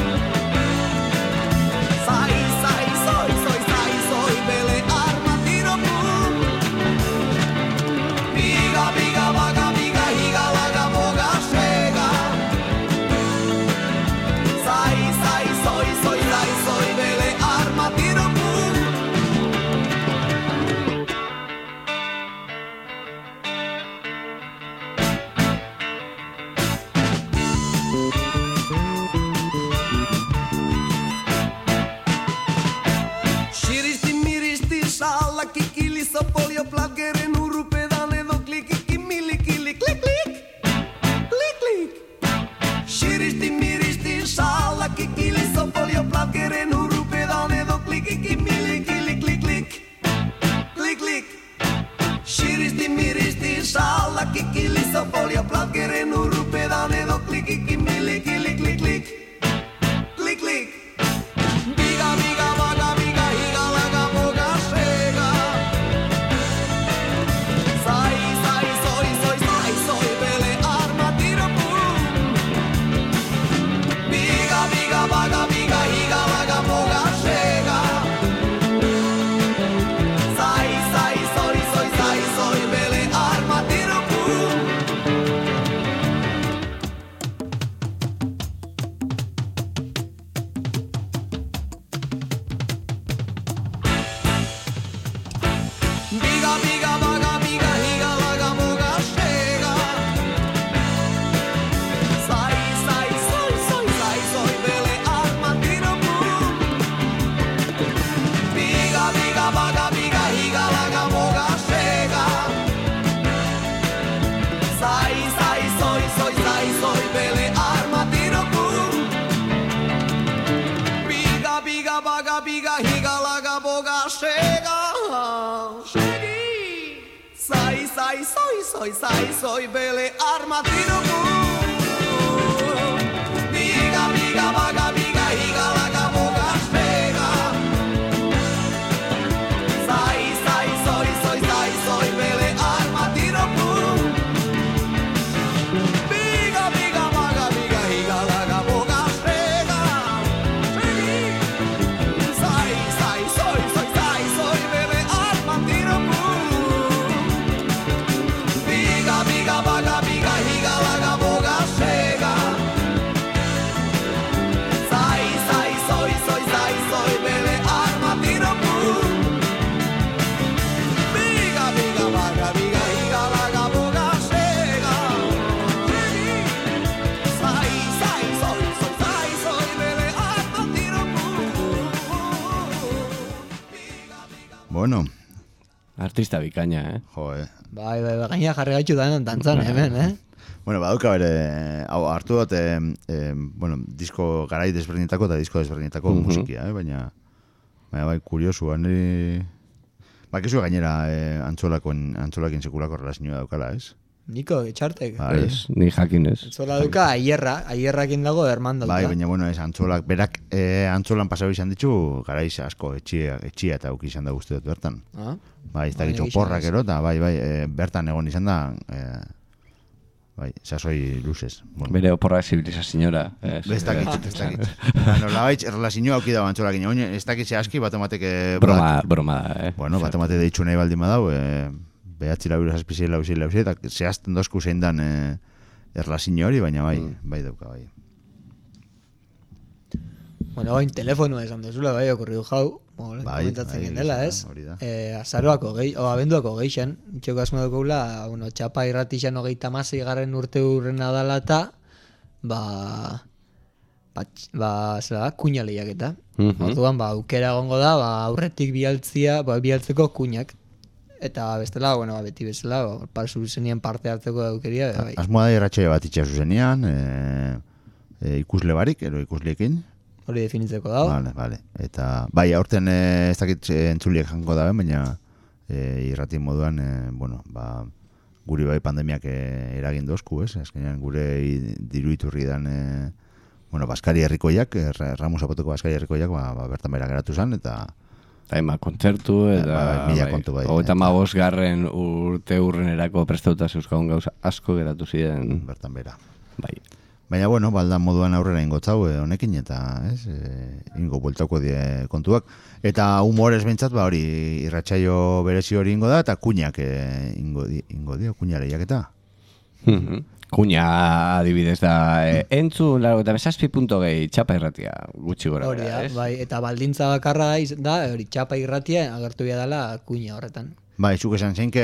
Sai sai soy bele arma tiro boom. Biga biga baga biga higa laga moga shega. Sai soy bele arma tiro boom. Shiristi miristi shala kikili sopolio plakere nuru pedane do klikiki milikili klik klik klik klik. Shiristi miristi shala kikili sopolio plakere nuru pedane do klikiki milikili klik klik klik klik. Shiristi miristi shala kikili sopolio plakere nuru pedane do klikiki milikili klik klik klik klik. Biga biga baga biga higa laga moga shega. Sai soy bele arma tiro boom. Biga biga baga biga higa laga moga shega. Sai soy bele arma tiro boom. Biga biga baga biga higa laga moga shega. Sai soy bele arma tiro boom. Biga biga baga biga higa laga moga shega. Sai soy bele arma tiro boom. Biga biga baga biga higa laga moga shega. Sai soy, bele arma tiro Biga, biga, baga, biga, higa, laga, boga, pega soy, bele arma tiro Biga, biga, baga, biga, higa, laga, boga, pega soy, bele arma tiro Biga, baga, biga, higa, laga, boga, pega soy, bele arma tiro Biga, biga, baga, biga, higa, laga, boga, pega soy, bele arma tiro Bueno. Artista bikaina, Jo, Bai, gaina jarri gaitu danan dantzan hemen, Bueno, badauka bere, hau hartu dut, bueno, disko garai desberdinetako eta disko desberdinetako musikia, baina bai, kuriosua, niri... Bakizu gainera antzolakin sekulako relazioa daukala, ez? Niko, etxartek. Bai, ni jakin ez. Antzola duka aierrakin dago herman dauka. Bai, baina bueno, ez antzolak, berak antzolan pasau izan ditu, garaiz asko, etxia eta auki izan da guzti dut bertan. Bai, ez dakitxo porrak ero, eta bai, bertan egon izan da, bai, sasoi luzez. Bueno. Bere oporra zibiliza senyora. Ez dakit. Nola baitz, relazioa auki dago antzolakin. Ez dakitxe aski, bat emateke... Broma da, Bueno, bat emate deitxu nahi baldin badau, behatzi lauruz azpizei lauzei, eta zehazten dozku zein dan erlazio hori, baina bai dauka, bai. Bueno, bain telefonua esan dezula, bai, okurriu jau, komentatzen gendela, ez? Azaroako abenduako geixen, txoko asmo dukula, bueno, txapa irratixan 36 garren urte urrena dala eta, kuña lehiaketa. Orduan, aukera egongo da, aurretik bialtzeko kuñak. Eta bestela, bueno, beti bezala, zuzenien parte hartzeko aukeria. Bai. Asmoa da irratxaia bat itxea zuzenean, ikusle barik, ero ikusleekin. Hori definitzeko dago. Vale. Eta, bai, aurten ez dakit entzuliek jango da, baina irratien moduan, bueno, guri bai pandemiak eragin dozku, ez? Azkenean gure diru iturri dan, bueno, Baskari herrikoiak, Ramos Apoteko Baskari herrikoiak, bertan bera geratu zen, eta... Taima kontzertu, eta... Mila kontu bai. Eta garren urte urrenerako prestauta zeuskagun gauza asko geratu ziren. Bertan bera. Bai. Baina, bueno, baldan moduan aurrera ingotzau honekin, eta, ez, ingo bueltauko die kontuak. Eta humorez bentsat, hori irratsaio berezi hori ingo da, eta kuñak ingo dio, kuña lehiaketa. Kuña adibidez da, entzu, laro, eta besazpi.gei, txapa irratia, gutxi gora. Hori da, bai, eta baldintza bakarra da, hori txapa irratia agertu bia dela kuña horretan. Bai, zuk esan zeinke,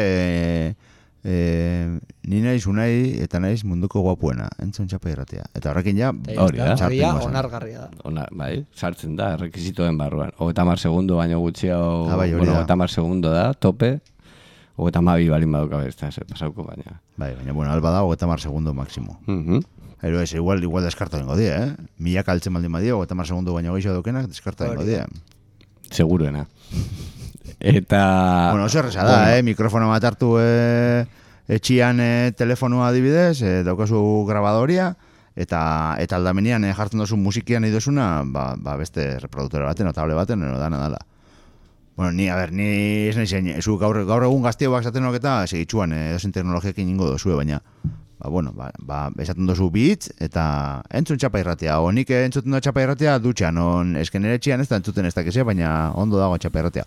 ni naiz unai eta naiz munduko guapuena, entzun txapa irratia. Eta horrekin ja, hori da. Onargarria da. Bai, sartzen da, rekizitoen barruan. 30 segundo baino gutxiago, bueno, 30 segundo da, tope. 32 balin baduka besta, pasauko baina. Bai, baina, bueno, alba da 30 segundo máximo. Ero ez, igual deskarta dengo dia, Milaka altzen baldin badia, 30 segundo baino gehiago dukenak, deskarta dengo dia. Seguruena. Eta... Bueno, oso erresa da, mikrofono bat hartu etxian telefonua adibidez, daukazu grabadoria, eta aldamenean jartzen dozu musikian nahi dozuna, beste reproduktora baten, notable baten, ero dana dala. Bueno, ni ez nahi zein, gaur egun gaztioak zaten eta segitxuan edozen teknologiakin ingo dozue, baina, esaten dozu bitz, eta entzun txapa irratia, nik entzuten do txapa irratia dutxan, esken ere txian ez da entzuten ez dakezea, baina ondo dago txapa irratia.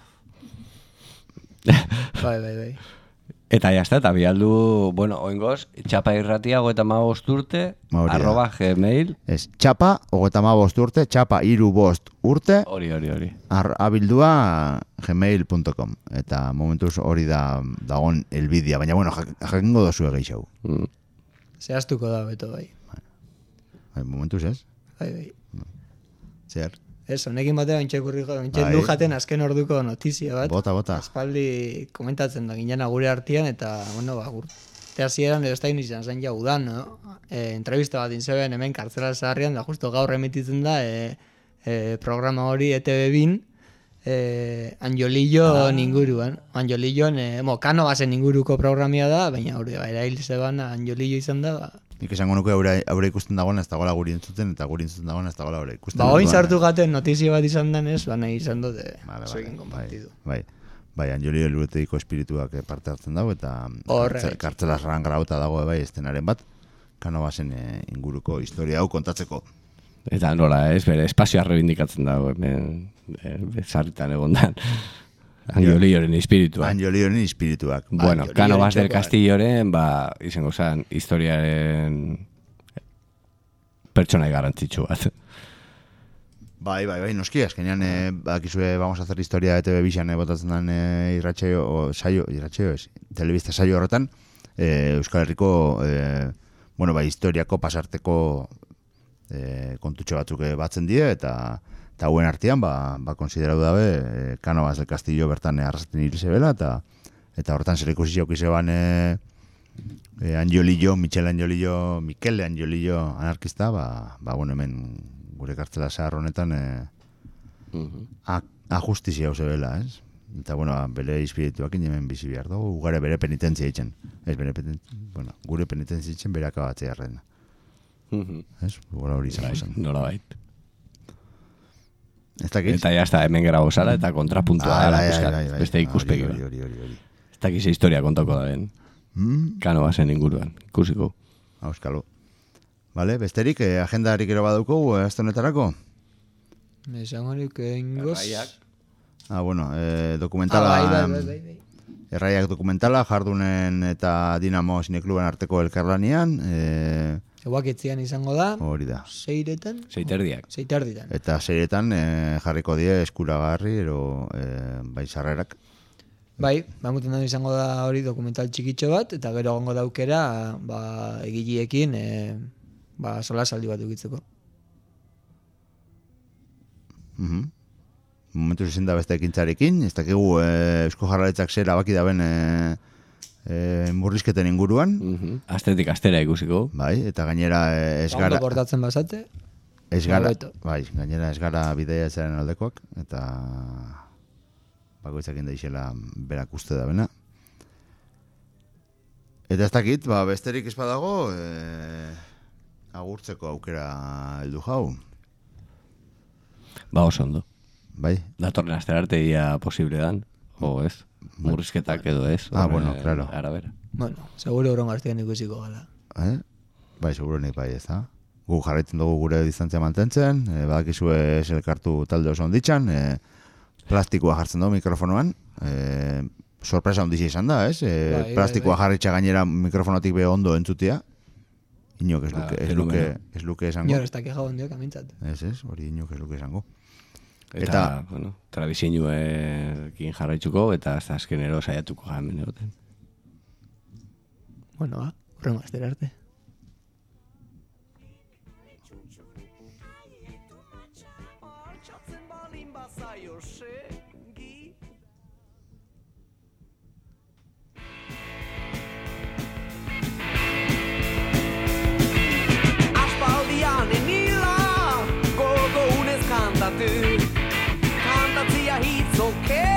Bai. Eta jazta, eta bialdu, bueno, oingoz, txapa irratia 35 urte, @gmail. Ez, txapa, 35 urte, txapa 35 urte. Hori. Abildua gmail.com. Eta momentuz hori dagon elbidia, baina bueno, jakingo dozu egeixau. Zehaztuko da, beto bai. Bai, momentuz ez? Bai. Zer? Ez, honekin batean ontxe du jaten azken orduko notizia bat. Bota. Aspaldi komentatzen da ginen gure artean, eta, bueno, urte hasieran edo ez da izan zen jau udan, no? Entrevista bat inzeben hemen kartzela zaharrian, da justo gaur emititzen da programa hori ETV bin, Anjolillo inguruan. Anjolillon, Kano bazen inguruko programia da, baina hori erail zeban Anjolillo izan da, ba. Nik esango nuke aure ikusten dagoen ez dagoela guri entzuten, eta guri entzuten dagoen ez dagoela aure ikusten. Ba, oin sartu gaten notizio bat izan denez, ba nahi izan dute zoekin konpartidu. Bai, Anjolillo helburutegiko espirituak parte hartzen dago, eta kartzelasran grauta dago bai estenaren bat, Kano bazen inguruko historia hau kontatzeko. Eta nola, bere espazioa rebindikatzen dago, hemen sarritan egondan. Anjolilloren espirituak. Anjolilloren espirituak. Bueno, Cánovas del Castilloren, izango zen, historiaren pertsonai garrantzitsu bat. Bai, noski, azkenean, bakizue, vamos a hacer historia ETV Bixan botatzen den telebista saio horretan, Euskal Herriko, historiako pasarteko kontutxo batzuk batzen die, eta hauen artean, konsiderau dabe, Cánovas del Castillo bertan arrasaten hilzebela, eta horretan zer ikusi joki zeban Anjolillo, Mikel Anjolillo anarkista, hemen gure kartzela zahar honetan ajustizia hau zebela, ez? Eta, bere espirituak hemen bizi behar dugu, gure bere penitentzia itzen. Gure penitentzia itzen bere akabatzea arren. Ez? Gora hori izango zen. Nola bait. Eta jazta, hemen gara gozara eta kontrapuntua beste ikuspegi. Ez dakize historia kontako da ben. Cánovasen inguruan, ikusiko. Auskalo. Vale, besterik, agendarik ero badauko, azte honetarako? Esangorik ingoz. Dokumentala... Erraiak dokumentala, Jardunen eta Dinamo Zinekluben arteko elkarlanian. Eguaketzian izango da. Hori da. Seiretan. Seiterdiak. Eta seiretan jarriko die eskuragarri, bai sarrerak. Bai, bamuten da izango da hori dokumental txikitxo bat, eta gero gongo daukera egiliekin sola saldi bat ukitzeko. Momentuz izin da beste ekintzarekin, ez dakigu Eusko Jaurlaritzak zer abaki daben murrizketen inguruan. Astetik astera ikusiko. Bai, eta gainera ez gara... Ondo portatzen bazate. Gainera ez gara bidea ezaren aldekoak, eta bakoitzak indaixela berak uste da bena. Eta ez dakit, besterik ez badago, agurtzeko aukera heldu jau. Oso ondo. Bai. Datorren astera arte ia posible dan, o ez? Murrizketak edo ez. Claro. Arabera. Seguro horren artean ikusiko gala. Bai, seguro nik bai ez da. Gu jarraitzen dugu gure distantzia mantentzen, badakizue ez elkartu talde oso onditxan, plastikoa jartzen dugu mikrofonoan, sorpresa ondizia izan da, ez? Plastikoa jarritxa gainera mikrofonotik be ondo entzutia. Inok ez luke esango. Jor, ez da keja ondiok amintzat. Ez, hori inok ez luke esango. Eta trabizinuekin jarraitzuko, eta azkenero saiatuko gamen egoten. Horren maztera arte. Aspaldian enila, gogo unez kantatu. Kantatzia hitzoke